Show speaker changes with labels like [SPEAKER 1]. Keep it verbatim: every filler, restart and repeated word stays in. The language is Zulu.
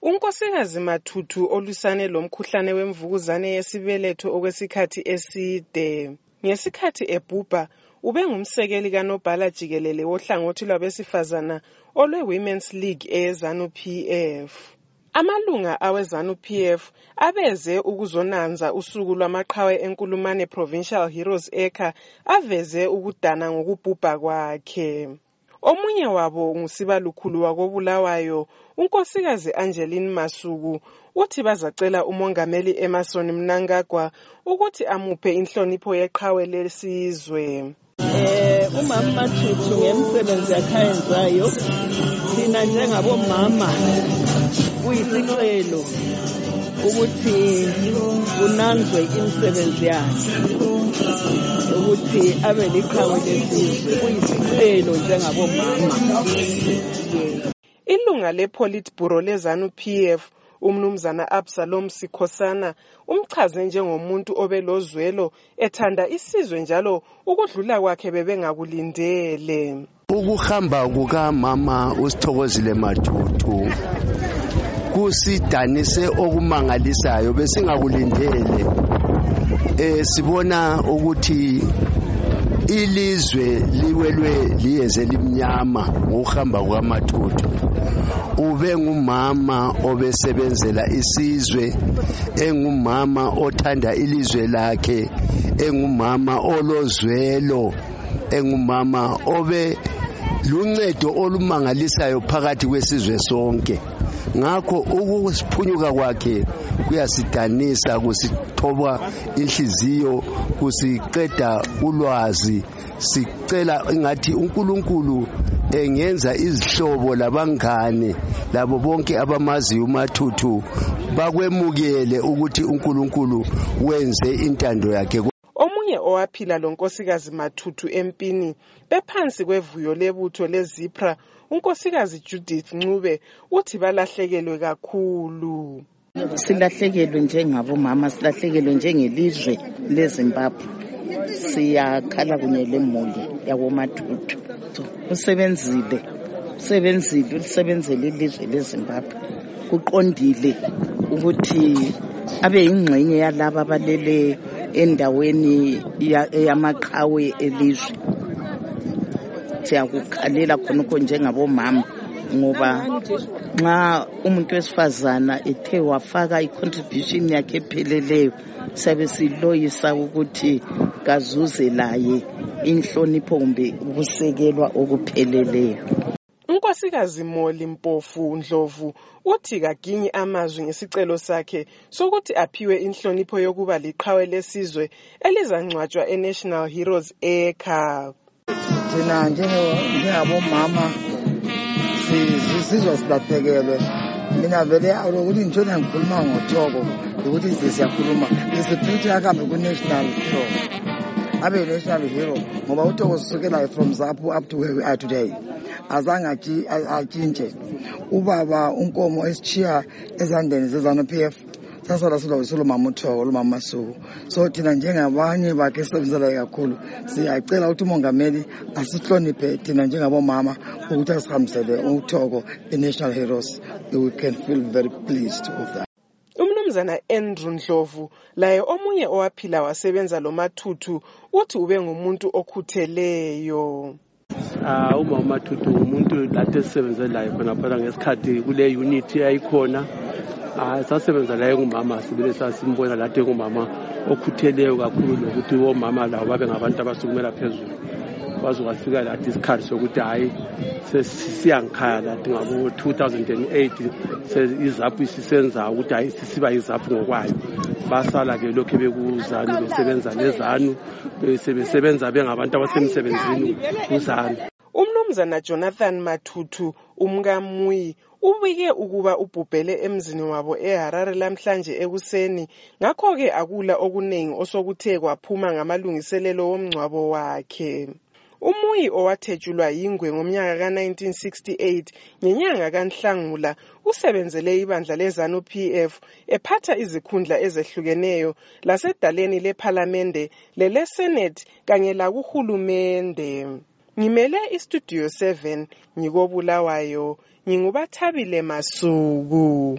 [SPEAKER 1] Unkosikazi Mathuthu olwisane lomkhuhlane wemvukuzane yesibeletho okwesikhathi eside. Ngesikhathi ebhubha, ube ngumsekeli kaNobhala Jikelele wohlangothi lwabesifazana olwe-Women's League eyeZANU P F. Amalunga aweZANU P F abeze ukuzonanza usuku lwamaqhawe enkulumane Provincial Heroes Acre aveze ukudana ngokubhubha kwakhe. Omunye wabo ngusibalukhulu wakoBulawayo, unkosikazi Angeline Masuku, uthi bazacela umongameli Emmerson Mnangagwa ukuthi amuphe inhlonipho yeqhawe lesizwe.
[SPEAKER 2] Eh umama Mathuthu ngemsebenzi yakhe ayenzayo, thina njengabomama kuyisicelo ukuthi kunanzwe imisebenzi yakhe ukuthi abe liqhawe lesizwe, kuyisicelo njengabomama.
[SPEAKER 1] Ilunga lePolitburo leZANU P F uMnumzana Absalom Sikhosana umchaze njengomuntu obelozwelo ethanda isizwe njalo ukudlula kwakhe bebengakulindele.
[SPEAKER 3] Ukuhamba kukaMama uSithokozile Mathuthu kusidanise okumangalisayo besingakulindele. Eh sibona ukuthi ilizwe liwelwe liyeze limnyama ngokuhamba kwaMathuthu. Ube ngumama obesebenzela isizwe, engumama othanda ilizwe lakhe, engumama olozwelo, engumama obe luncedo olumangalisayo phakathi kwesizwe sonke. Ngakho ukusiphunyuka kwakhe kuyasidanisa, kusithoba inhliziyo, kusiqeda ulwazi. Sicela ngathi uNkulunkulu engenza izihlobo labangane labo bonke abamazi uMathuthu bakwemukele ukuthi uNkulunkulu wenze intando yakhe.
[SPEAKER 1] Omunye owaphila lonkosikazi Mathuthu empini bephansi kwevuyo lebutho leZipra, unkosikazi Judith Ncube, uthi balahlekelwe kakhulu.
[SPEAKER 2] Silahlekelwe njengabomama, silahlekelwe njengelizwe leZimbabwe. Siyakhala kunye lemuli yakoMathuthu. Usebenzile, usebenzile, usebenzele ilizwe leZimbabwe. Kuqondile ukuthi abe ingxenye yalabo abalele endaweni yamaqhawe elizwe. Siyakukhalela khonokho njengabomama ngoba nxa umuntu wesifazana ethe wafaka icontribution yakhe epheleleyo, sabe siloyisa ukuthi kazuze laye inhlonipho kumbe ukusekelwa okupheleleyo.
[SPEAKER 1] Unkosikazi Moli Mpofu Ndlovu uthi kaginyi amazwi ngesicelo sakhe sokuthi aphiwe inhlonipho yokuba liqhawe lesizwe elizangcwatshwa eNational Heroes Acre.
[SPEAKER 4] Thina njengabomama sizizwa silahlekelwe. Mina vele ukuthi ngitshona ngikhuluma ngothoko ukuthi siyakhuluma isiphethe akabe ku-National Hero, abe National Hero ngoba uthoko sisukela from Zapu up to where we are today. Azange atshintshe. Ubaba unkomo esichiya ezandeni zeZANU P F sasala silo uSolomama uThoko lo Mama Masuku. So thina njengabanye bakhe sebenzela kakhulu siyacela ukuthi umongameli asihloniphe thina njengabomama ukuthi asihambisele uThoko eNational Heroes. We can feel very pleased with that.
[SPEAKER 1] Umnumzana Andrew Ndlovu laye omunye owaphila wasebenza lo Mathuthu uthi ube ngumuntu okhutheleyo.
[SPEAKER 5] Ah umama Mathuthu umuntu lathi esebenzelayo khona phela ngesikhathi kule unity ayikhona. Ah sasebenza la ngumama sibile sasimbona lathi ngumama okhutheleyo kakhulu lokuthi omama lawo babe ngabantu abasukumela phezulu. Bazofika lathi isikhathi sokuthi hayi sesiyangikhaya lathi ngabo two thousand eight seizaphu isisenza ukuthi hayi sisiba izaphu ngokwayo. Basala ke lokho bekuZANU besebenza leZANU besebenza bengabantu abasemsebenzini kuZANU.
[SPEAKER 1] Umnumzana Jonathan Mathuthu umkaMuyi ubike ukuba ubhubhele emzini wabo eHarare lamhlanje ekuseni, ngakho ke akula okuningi osokuthe kwaphuma ngamalungiselelo womngcwabo wakhe. Umuyi owathejulwa yingwe ngomnyaka ka nineteen sixty-eight ngenyanga kaNhlangula usebenzele ibandla leZANU P F ephatha izikhundla ezehlukeneyo lasedaleni leParliament leleSenate kanye lakuhulumende. Ngimele iStudio seven ngikoBulawayo, nginguBathabile Masuku.